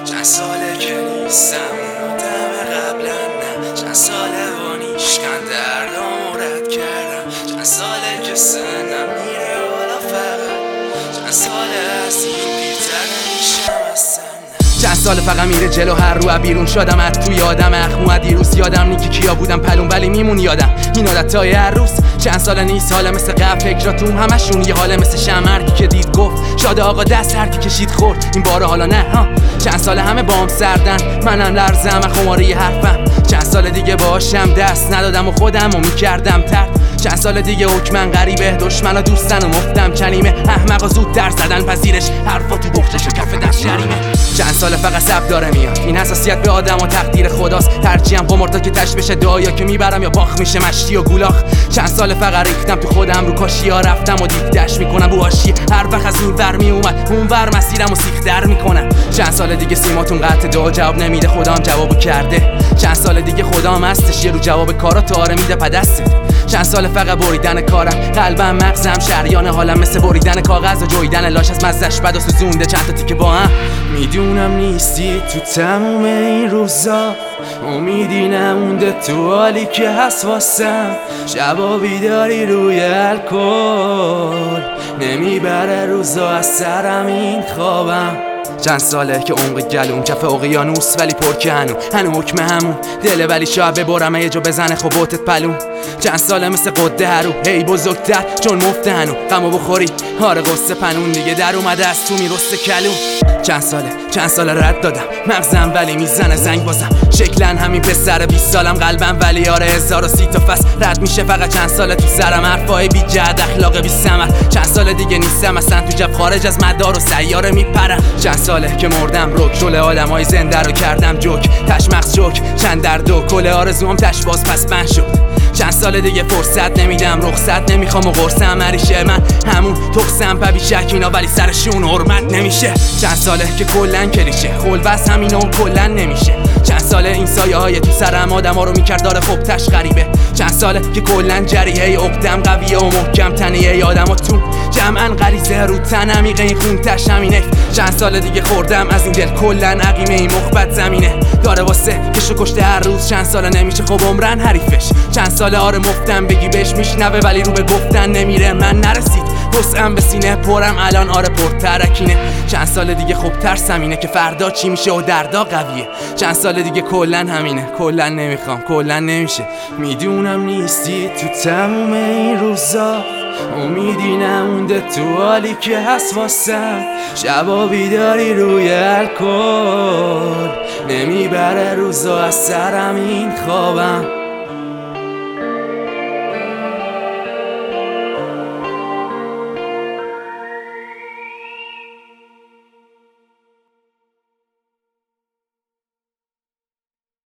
چند ساله که نیستم اون آدم قبلا نه، چند ساله وانیشکن دردام رد کردم، چند ساله که سنم میره حالا فقط چند ساله از این پیرتر نمیشم هستم. چند سال فقط میره جلو، هر رو بیرون شدم از توی یادم اخمو دیروز یادم نیکی کیا بودم پلون ولی میمون یادم این عادتای هر روز. چند سال نیست حالا مثل قبل فکراتون همشون یه حاله مثل شمرکی که دید گفت شاد آقا دست هرکی کشید خورد این باره حالا نه ها. چند سال همه بام سردن منم لرزم خماره حرفم، چند سال دیگه باشم دست ندادم و خودم و میکردم ترد. چند سال دیگه حکمن غریبه دشمن و دوستن و مفتم کلمه احمق و زود در زدن پذیرش حرفا تو بخشش و کف دست جریمه. چند سال فقط سب داره میاد این حساسیت به آدم و تقدیر خداست، ترجیحم قمارتا که تش بشه دعایا که میبرم یا باخ میشه مشتی و گولاخ. چند سال فقط ریختم تو خودم رو کاشیا رفتم و دیدش میکنم رو حاشیه هر وقت از این ور میومد اون ور مسیرم و سیخ در میکنم. چند سال دیگه سیماتون قطع دعا جواب نمیده خدام جوابو کرده، چند سال دیگه خدام هستش یه رو جواب کارا تاره میده پدسته. چند سال فقط بریدن کارم قلبم مغزم شریان حالم مثل بریدن کاغذ و جویدن لاش از مزش بد و سوزونده چند تا تیکه با هم. میدونم نیستی تو تموم این روزا، امیدی نمونده تو حالی که هست واسم، شبا بیداری روی الکل نمیبره روزا از سرم این خوابم. چند ساله که عمق گلوم کف اقیانوس ولی پر که هنو حکم همون دله ولی شاید ببرم یه جو بزنه خبوتت پلون. چند ساله مثل قده هرو هی بزرگتر چون مفته هنو غمو بخوری آره قصه پنون دیگه در اومده از تو میرسته کلون. چند ساله رد دادم مغزم ولی میزنه زنگ بازم، شکلن همین پسر 20 سالم قلبم ولی آره 1030 تا فصل رد میشه فقط چند ساله تو سرم حرفای بی جد اخلاق بی ثمر. چند ساله دیگه نیستم اصلا تو جب خارج از مدار و سیاره میپرم. چند ساله که مردم رک جل آدمای زنده رو کردم جوک تش مغز جوک چند درد و کل آرزوام تش باز پس بند شد. چند سال دیگه فرصت نمیدم رخصت نمیخوام و قرصم هریشه من همون تخصم پبی شک اینا ولی سرشون حرمت نمیشه. چند ساله که کلن کلیشه خلوص همینا و کلن نمیشه. چند ساله این سایه های تو سرم آدما رو میکرد داره خب تش غریبه. چند ساله که کلن جریه عقدم قویه و محکم تنیه آدما تو جمعن غریزه رو تن عمیقه این خون تش همینه. چند سال دیگه خوردم از این دل کلن عقیمه این مخبت زمینه داره واسه کشو کشته هر روز. چند ساله نمیشه خب عمرن حریفش، چند ساله آره مفتم بگی بهش میشنوه ولی رو به گفتن نمیره. من نرسید وسعم به سینه پرم الان آره پرترکینه. چند سال دیگه خوب ترسم اینه که فردا چی میشه و دردا قویه. چند سال دیگه کلن همینه کلن نمیخوام کلن نمیشه. میدونم نیستی تو تموم این روزا، امیدی نمونده تو حالی که هست واسم، شبا بیداری روی الکل نمیبره روزا از سرم این خوابم.